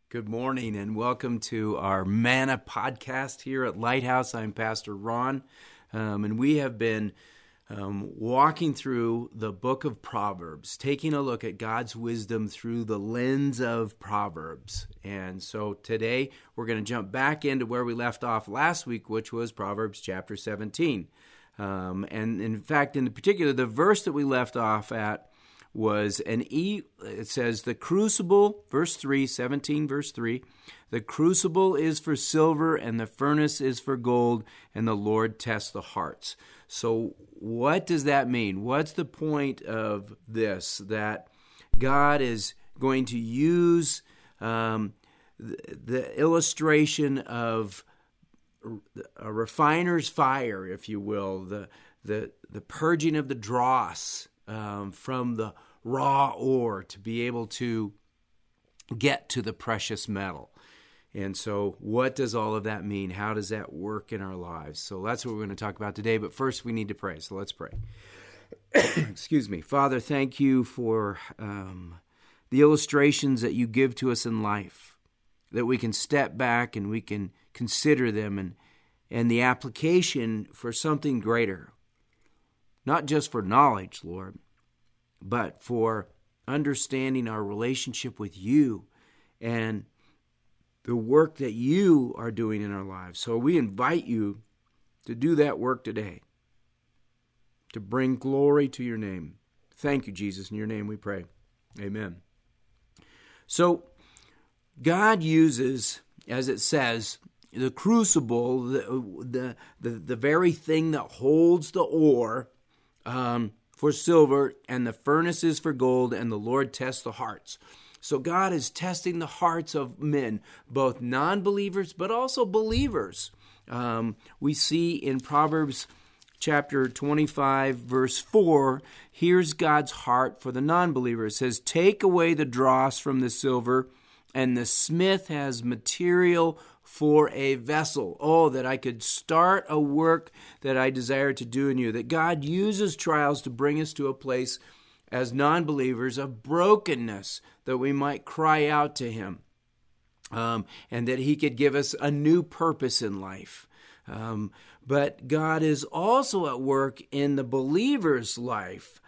Good morning and welcome to our Manna podcast here at Lighthouse. I'm Pastor Ron, and we have been walking through the book of Proverbs, taking a look at God's wisdom through the lens of Proverbs. And so today we're going to jump back into where we left off last week, which was Proverbs chapter 17. And in fact, in particular, the verse that we left off at was it says, the crucible, verse 3, 17, verse 3, the crucible is for silver and the furnace is for gold, and the Lord tests the hearts. So what does that mean? What's the point of this? That God is going to use the illustration of a refiner's fire, if you will, the purging of the dross from the raw ore to be able to get to the precious metal. And so what does all of that mean? How does that work in our lives? So that's what we're going to talk about today. But first we need to pray. So let's pray. Excuse me. Father, thank you for the illustrations that you give to us in life, that we can step back and we can consider them and the application for something greater. Not just for knowledge, Lord, but for understanding our relationship with you and the work that you are doing in our lives. So we invite you to do that work today, to bring glory to your name. Thank you, Jesus. In your name we pray. Amen. So God uses, as it says, the crucible, the very thing that holds the ore, for silver, and the furnace is for gold, and the Lord tests the hearts. So God is testing the hearts of men, both non-believers, but also believers. We see in Proverbs chapter 25, verse 4, here's God's heart for the non-believer. It says, take away the dross from the silver, and the smith has material for a vessel. Oh, that I could start a work that I desire to do in you. That God uses trials to bring us to a place as non-believers of brokenness, that we might cry out to Him, and that He could give us a new purpose in life. But God is also at work in the believer's life,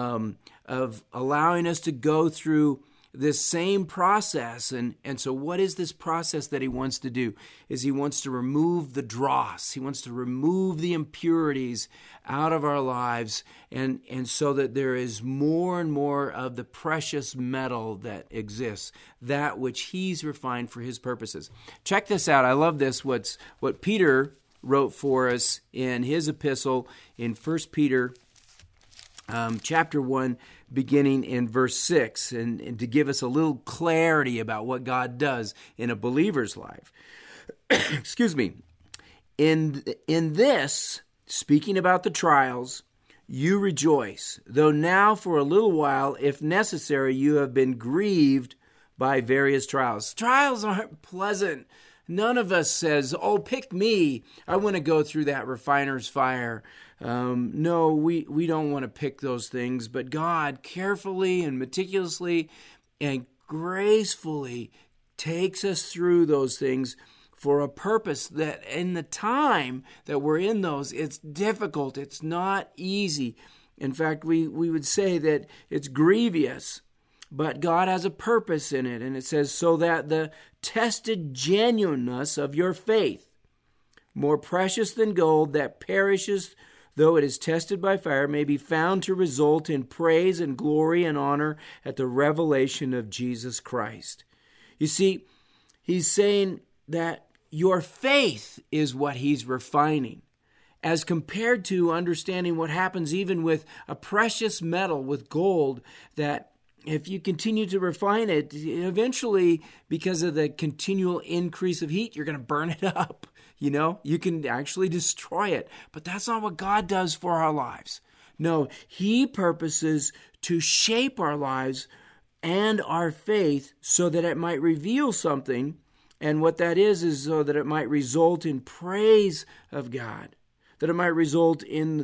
of allowing us to go through this same process. And so what is this process that He wants to do? Is He wants to remove the dross. He wants to remove the impurities out of our lives, and so that there is more and more of the precious metal that exists, that which He's refined for His purposes. Check this out. I love this. What Peter wrote for us in his epistle in 1 Peter chapter 1, beginning in verse 6, and to give us a little clarity about what God does in a believer's life. Excuse me. In this, speaking about the trials, you rejoice, though now for a little while, if necessary, you have been grieved by various trials. Trials aren't pleasant. None of us says, oh, pick me. I want to go through that refiner's fire. No, we don't want to pick those things, but God carefully and meticulously and gracefully takes us through those things for a purpose, that in the time that we're in those, it's difficult. It's not easy. In fact, we would say that it's grievous, but God has a purpose in it. And it says, so that the tested genuineness of your faith, more precious than gold that perishes though it is tested by fire, may be found to result in praise and glory and honor at the revelation of Jesus Christ. You see, he's saying that your faith is what he's refining, as compared to understanding what happens even with a precious metal, with gold, that if you continue to refine it, eventually, because of the continual increase of heat, you're going to burn it up. You know, you can actually destroy it. But that's not what God does for our lives. No, he purposes to shape our lives and our faith so that it might reveal something. And what that is so that it might result in praise of God, that it might result in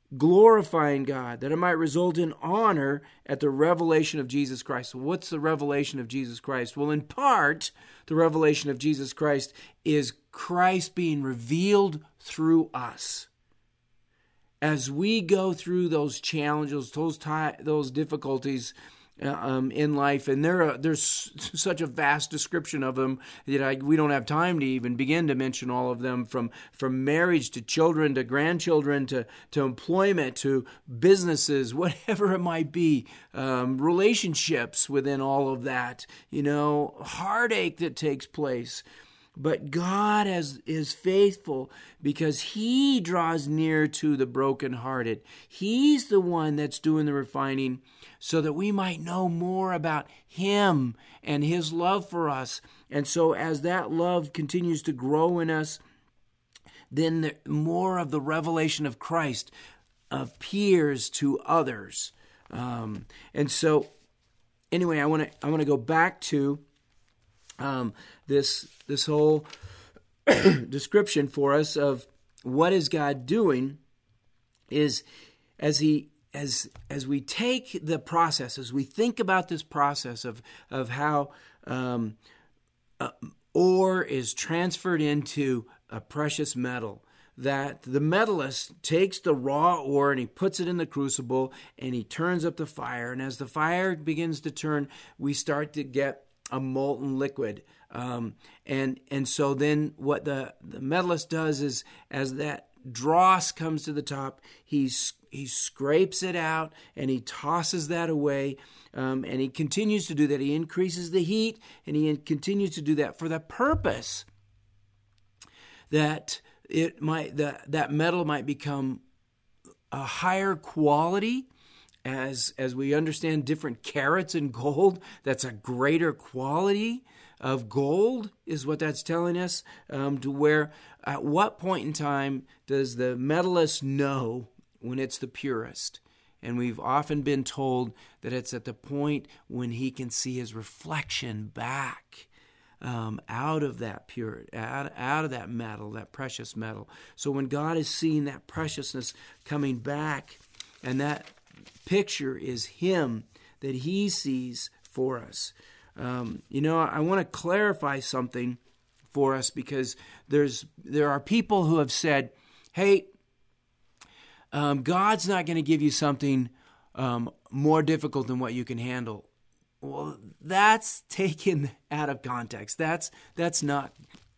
glorifying God, that it might result in honor at the revelation of Jesus Christ. What's the revelation of Jesus Christ? Well, in part, the revelation of Jesus Christ is Christ being revealed through us. As we go through those challenges, those difficulties in life, and there's such a vast description of them that we don't have time to even begin to mention all of them, from marriage to children to grandchildren to employment to businesses, whatever it might be, relationships within all of that, heartache that takes place. But God is faithful because He draws near to the brokenhearted. He's the one that's doing the refining so that we might know more about Him and His love for us. And so as that love continues to grow in us, then more of the revelation of Christ appears to others. And so anyway, I want to go back to this whole description for us of what is God doing is as we take the process, as we think about this process of how ore is transferred into a precious metal, that the metallist takes the raw ore and he puts it in the crucible and he turns up the fire, and as the fire begins to turn, we start to get a molten liquid. And so then what the metallist does is, as that dross comes to the top, he scrapes it out and he tosses that away. And he continues to do that. He increases the heat and he continues to do that for the purpose that that metal might become a higher quality. As we understand different carats in gold, that's a greater quality of gold, is what that's telling us. To where, at what point in time does the metallist know when it's the purest? And we've often been told that it's at the point when he can see his reflection back out of that pure, out of that metal, that precious metal. So when God is seeing that preciousness coming back, and that picture is Him that He sees for us. I want to clarify something for us, because there are people who have said, hey, God's not going to give you something more difficult than what you can handle. Well, that's taken out of context. That's not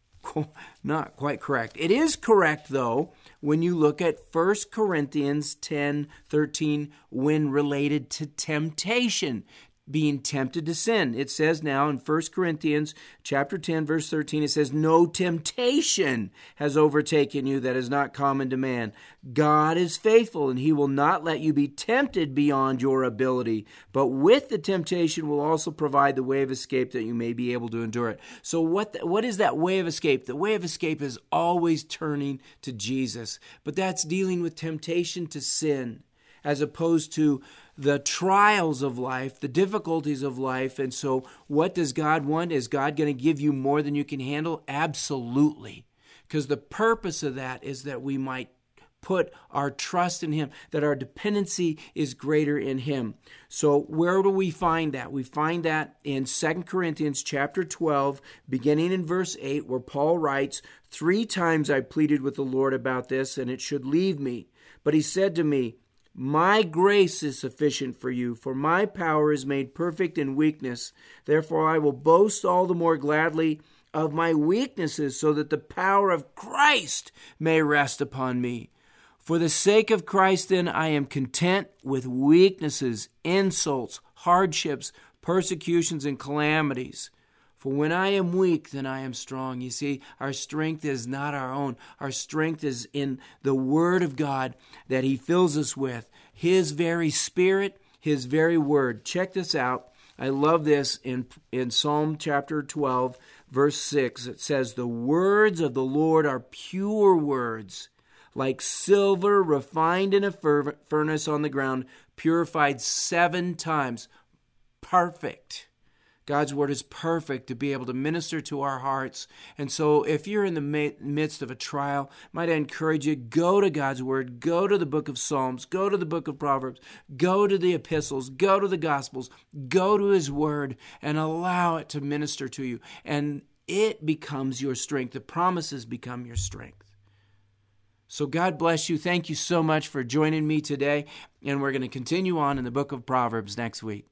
quite correct. It is correct, though, when you look at 1 Corinthians 10:13, when related to temptation, being tempted to sin. It says now in 1 Corinthians chapter 10, verse 13, it says, "No temptation has overtaken you that is not common to man. God is faithful, and He will not let you be tempted beyond your ability. But with the temptation will also provide the way of escape that you may be able to endure it." So what is that way of escape? The way of escape is always turning to Jesus. But that's dealing with temptation to sin, as opposed to the trials of life, the difficulties of life. And so what does God want? Is God going to give you more than you can handle? Absolutely. Because the purpose of that is that we might put our trust in Him, that our dependency is greater in Him. So where do we find that? We find that in 2 Corinthians chapter 12, beginning in verse 8, where Paul writes, "3 times I pleaded with the Lord about this, and it should leave me. But He said to me, 'My grace is sufficient for you, for my power is made perfect in weakness. Therefore I will boast all the more gladly of my weaknesses, so that the power of Christ may rest upon me. For the sake of Christ, then, I am content with weaknesses, insults, hardships, persecutions, and calamities. For when I am weak, then I am strong.'" You see, our strength is not our own. Our strength is in the Word of God that He fills us with. His very Spirit, His very Word. Check this out. I love this in Psalm chapter 12, verse 6. It says, "The words of the Lord are pure words, like silver refined in a furnace on the ground, purified 7 times." Perfect. God's word is perfect to be able to minister to our hearts. And so if you're in the midst of a trial, might I encourage you, go to God's word, go to the book of Psalms, go to the book of Proverbs, go to the epistles, go to the Gospels, go to his word, and allow it to minister to you. And it becomes your strength. The promises become your strength. So God bless you. Thank you so much for joining me today. And we're going to continue on in the book of Proverbs next week.